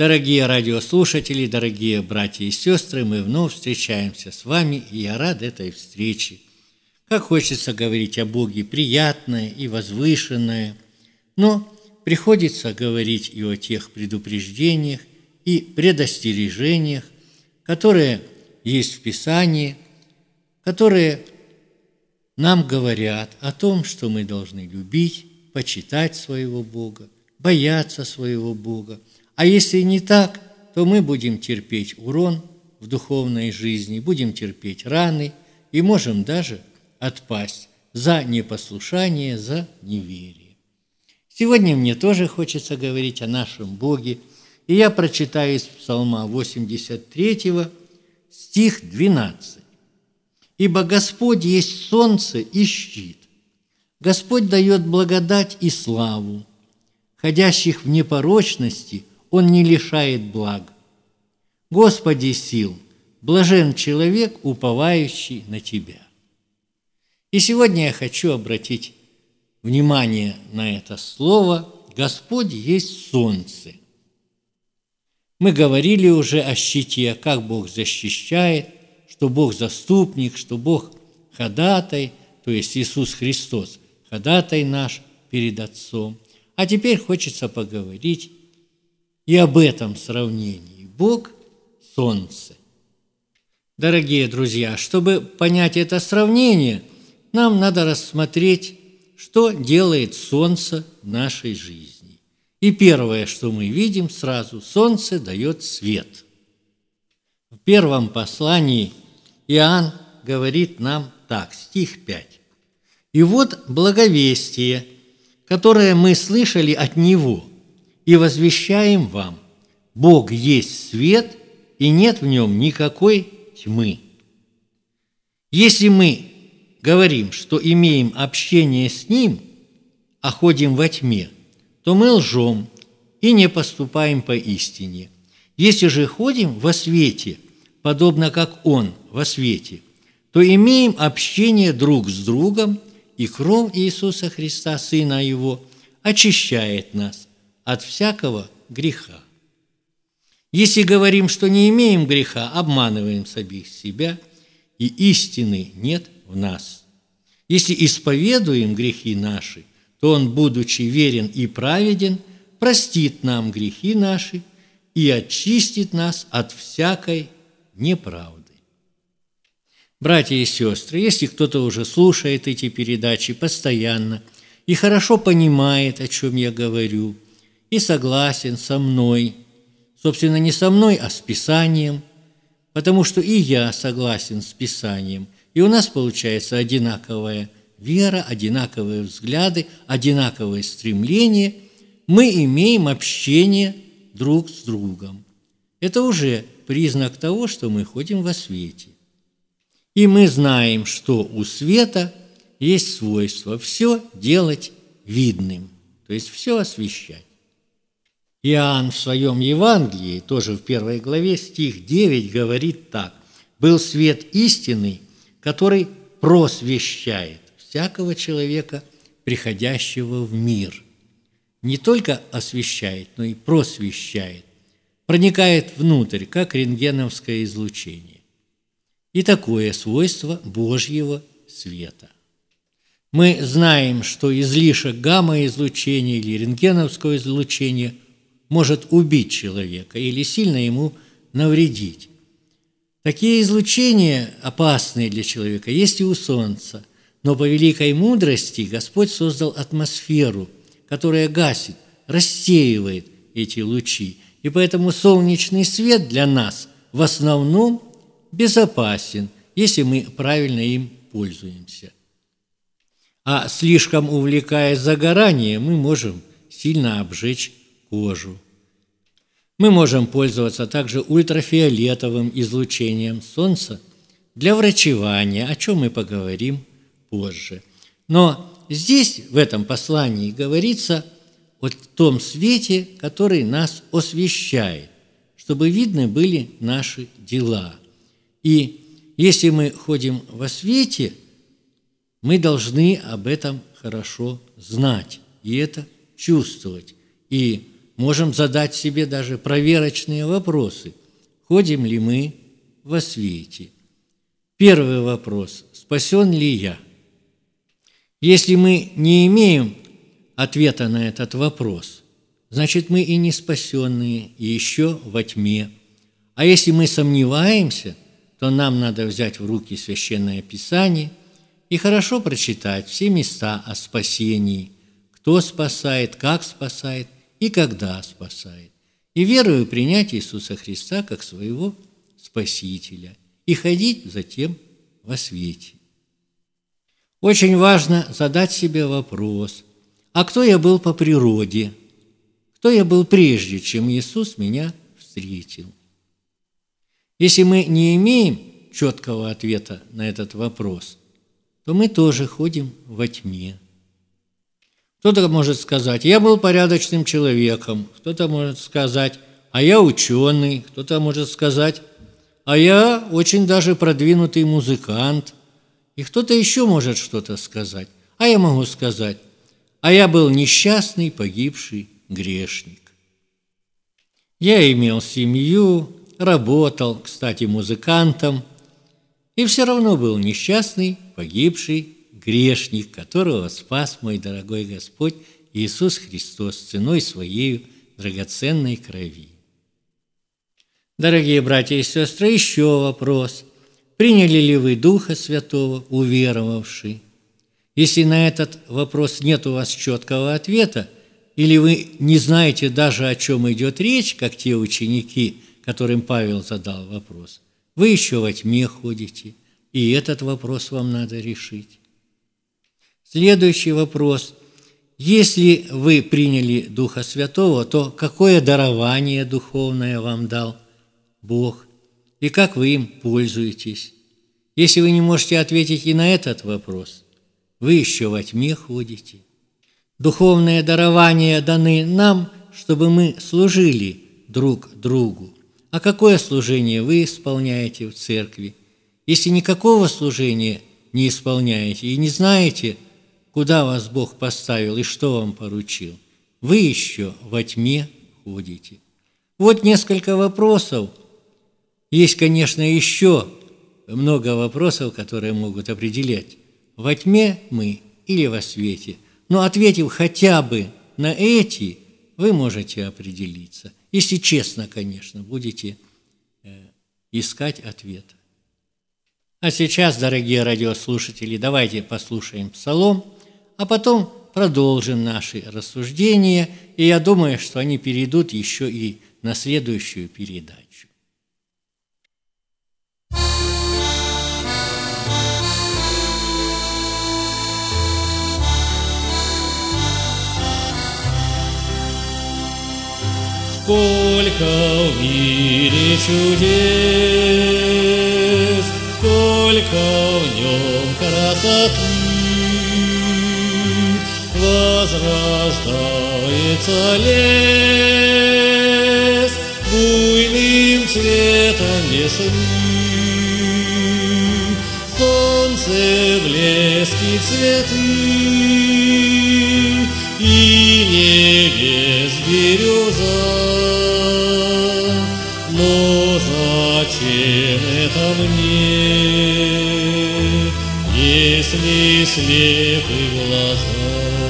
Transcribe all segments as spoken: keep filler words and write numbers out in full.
Дорогие радиослушатели, дорогие братья и сестры, мы вновь встречаемся с вами, и я рад этой встрече. Как хочется говорить о Боге приятное и возвышенное, но приходится говорить и о тех предупреждениях и предостережениях, которые есть в Писании, которые нам говорят о том, что мы должны любить, почитать своего Бога, бояться своего Бога. А если не так, то мы будем терпеть урон в духовной жизни, будем терпеть раны и можем даже отпасть за непослушание, за неверие. Сегодня мне тоже хочется говорить о нашем Боге, и я прочитаю из Псалма восемьдесят третьего, стих двенадцатый. «Ибо Господь есть солнце и щит, Господь дает благодать и славу, ходящих в непорочности Он не лишает благ. Господи сил, блажен человек, уповающий на Тебя». И сегодня я хочу обратить внимание на это слово «Господь есть солнце». Мы говорили уже о щите, как Бог защищает, что Бог заступник, что Бог ходатай, то есть Иисус Христос, ходатай наш перед Отцом. А теперь хочется поговорить и об этом сравнении. Бог – солнце. Дорогие друзья, чтобы понять это сравнение, нам надо рассмотреть, что делает солнце в нашей жизни. И первое, что мы видим сразу, солнце дает свет. В первом послании Иоанн говорит нам так, стих пять. «И вот благовестие, которое мы слышали от Него, и возвещаем вам: Бог есть свет, и нет в нем никакой тьмы. Если мы говорим, что имеем общение с Ним, а ходим во тьме, то мы лжем и не поступаем по истине. Если же ходим во свете, подобно как Он во свете, то имеем общение друг с другом, и кровь Иисуса Христа, Сына Его, очищает нас от всякого греха. Если говорим, что не имеем греха, обманываем самих себя, и истины нет в нас. Если исповедуем грехи наши, то Он, будучи верен и праведен, простит нам грехи наши и очистит нас от всякой неправды». Братья и сестры, если кто-то уже слушает эти передачи постоянно и хорошо понимает, о чем я говорю, и согласен со мной, собственно, не со мной, а с Писанием, потому что и я согласен с Писанием, и у нас получается одинаковая вера, одинаковые взгляды, одинаковые стремления, мы имеем общение друг с другом. Это уже признак того, что мы ходим во свете. И мы знаем, что у света есть свойство все делать видным, то есть все освещать. Иоанн в своем Евангелии, тоже в первой главе, стих девять, говорит так: «Был свет истинный, который просвещает всякого человека, приходящего в мир». Не только освещает, но и просвещает, проникает внутрь, как рентгеновское излучение. И такое свойство Божьего света. Мы знаем, что излишек гамма-излучения или рентгеновского излучения может убить человека или сильно ему навредить. Такие излучения, опасные для человека, есть и у Солнца, но по великой мудрости Господь создал атмосферу, которая гасит, рассеивает эти лучи. И поэтому солнечный свет для нас в основном безопасен, если мы правильно им пользуемся. А слишком увлекаясь загоранием, мы можем сильно обжечь кожу. Мы можем пользоваться также ультрафиолетовым излучением Солнца для врачевания, о чем мы поговорим позже. Но здесь, в этом послании, говорится о том свете, который нас освещает, чтобы видны были наши дела. И если мы ходим во свете, мы должны об этом хорошо знать и это чувствовать. И можем задать себе даже проверочные вопросы. Ходим ли мы во свете? Первый вопрос: спасен ли я? Если мы не имеем ответа на этот вопрос, значит, мы и не спасенные, и еще во тьме. А если мы сомневаемся, то нам надо взять в руки Священное Писание и хорошо прочитать все места о спасении, кто спасает, как спасает и когда спасает, и верою принять Иисуса Христа как своего Спасителя и ходить затем во свете. Очень важно задать себе вопрос: а кто я был по природе? Кто я был прежде, чем Иисус меня встретил? Если мы не имеем четкого ответа на этот вопрос, то мы тоже ходим во тьме. Кто-то может сказать: я был порядочным человеком, кто-то может сказать: а я ученый, кто-то может сказать: а я очень даже продвинутый музыкант, и кто-то еще может что-то сказать. А я могу сказать: а я был несчастный, погибший грешник. Я имел семью, работал, кстати, музыкантом, и все равно был несчастный, погибший грешник, которого спас мой дорогой Господь Иисус Христос ценой Своей драгоценной крови. Дорогие братья и сестры, еще вопрос: приняли ли вы Духа Святого, уверовавший? Если на этот вопрос нет у вас четкого ответа, или вы не знаете даже, о чем идет речь, как те ученики, которым Павел задал вопрос, вы еще во тьме ходите, и этот вопрос вам надо решить. Следующий вопрос: если вы приняли Духа Святого, то какое дарование духовное вам дал Бог, и как вы им пользуетесь? Если вы не можете ответить и на этот вопрос, вы еще во тьме ходите. Духовные дарования даны нам, чтобы мы служили друг другу. А какое служение вы исполняете в церкви? Если никакого служения не исполняете и не знаете, куда вас Бог поставил и что вам поручил, вы еще во тьме ходите. Вот несколько вопросов. Есть, конечно, еще много вопросов, которые могут определять, во тьме мы или во свете. Но ответив хотя бы на эти, вы можете определиться. Если честно, конечно, будете искать ответ. А сейчас, дорогие радиослушатели, давайте послушаем псалом, а потом продолжим наши рассуждения, и я думаю, что они перейдут еще и на следующую передачу. Сколько в мире чудес, сколько в нем красоты, возрождается лес буйным цветом весны. Солнце блески цветы и небес бирюза. Но зачем это мне, если слепы глаза?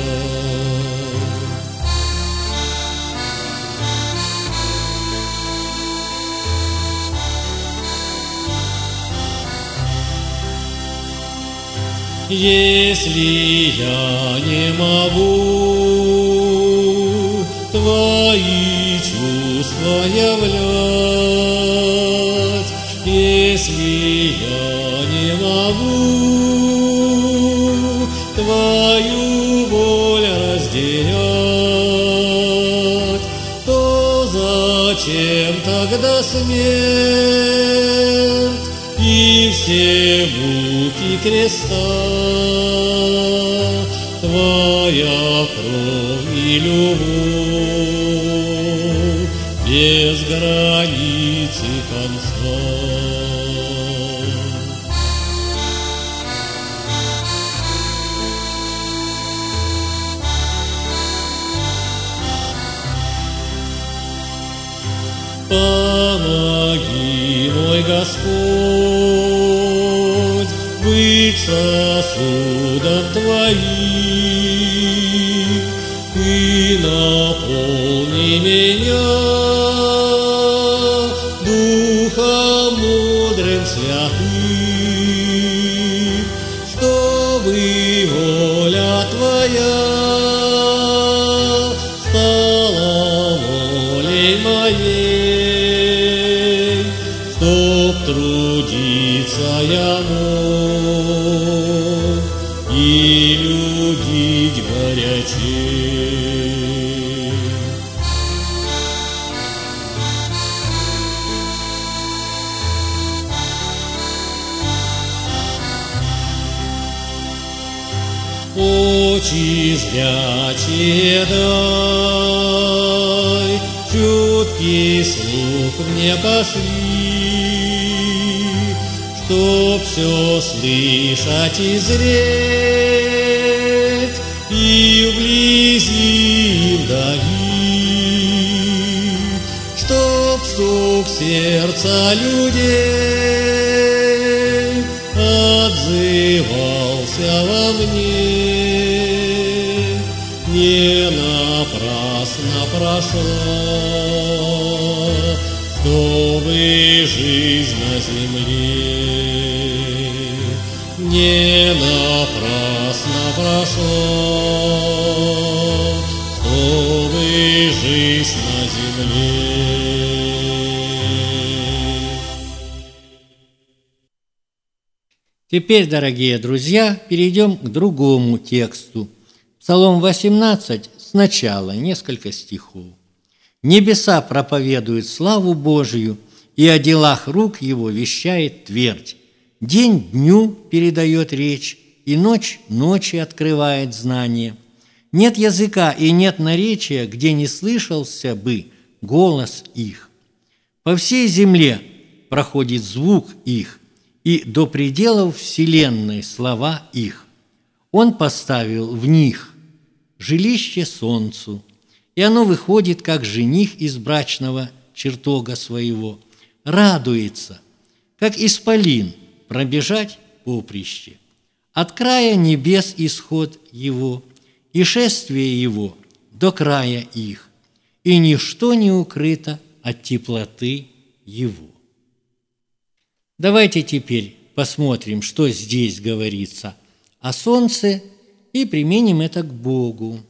Если я не могу твои чувства являть, если я не могу твою боль разделять, то зачем тогда смерть и все муки креста? Твоя кровь и любовь без границы конца. Господь, быть сосудом Твоим, и наполни меня Духом мудрым святым, чтобы воля Твоя стала волей моей, чтоб трудиться я мог и любить горячей. Очи зрячие дай, чуткий слух мне пошли, чтоб все слышать и зреть, и вблизи, и вдали, чтоб стук сердца людей отзывался во мне. Не напрасно прошла, чтобы жизнь на земле. Не напрасно прошла, чтобы жизнь на земле. Теперь, дорогие друзья, перейдем к другому тексту. Псалом восемнадцать, сначала несколько стихов. «Небеса проповедуют славу Божию, и о делах рук Его вещает твердь. День дню передает речь, и ночь ночи открывает знание. Нет языка и нет наречия, где не слышался бы голос их. По всей земле проходит звук их, и до пределов вселенной слова их. Он поставил в них жилище солнцу, и оно выходит, как жених из брачного чертога своего, радуется, как исполин пробежать поприще. От края небес исход его, и шествие его до края их, и ничто не укрыто от теплоты его». Давайте теперь посмотрим, что здесь говорится о солнце, и применим это к Богу.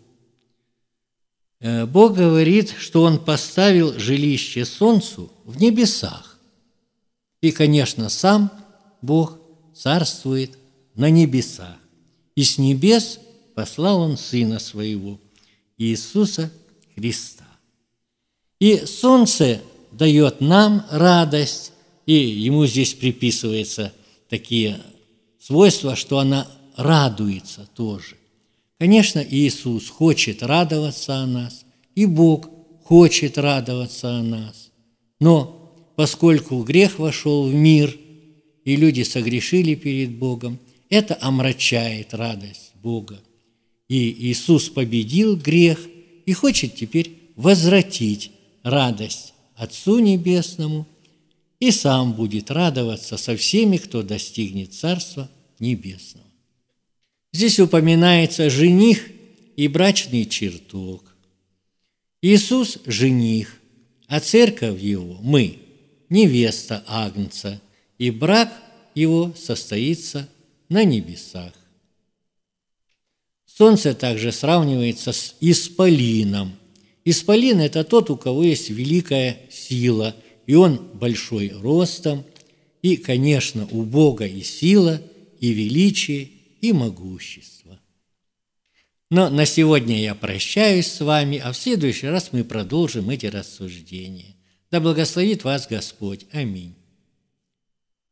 Бог говорит, что Он поставил жилище солнцу в небесах. И, конечно, сам Бог царствует на небесах. И с небес послал Он Сына Своего, Иисуса Христа. И солнце дает нам радость, и ему здесь приписываются такие свойства, что она радуется тоже. Конечно, Иисус хочет радоваться о нас, и Бог хочет радоваться о нас. Но поскольку грех вошел в мир, и люди согрешили перед Богом, это омрачает радость Бога. И Иисус победил грех и хочет теперь возвратить радость Отцу Небесному, и сам будет радоваться со всеми, кто достигнет Царства Небесного. Здесь упоминается жених и брачный чертог. Иисус – жених, а церковь Его – мы, невеста Агнца, и брак Его состоится на небесах. Солнце также сравнивается с исполином. Исполин – это тот, у кого есть великая сила, и он большой ростом, и, конечно, у Бога и сила, и величие, и могущество. Но на сегодня я прощаюсь с вами, а в следующий раз мы продолжим эти рассуждения. Да благословит вас Господь. Аминь.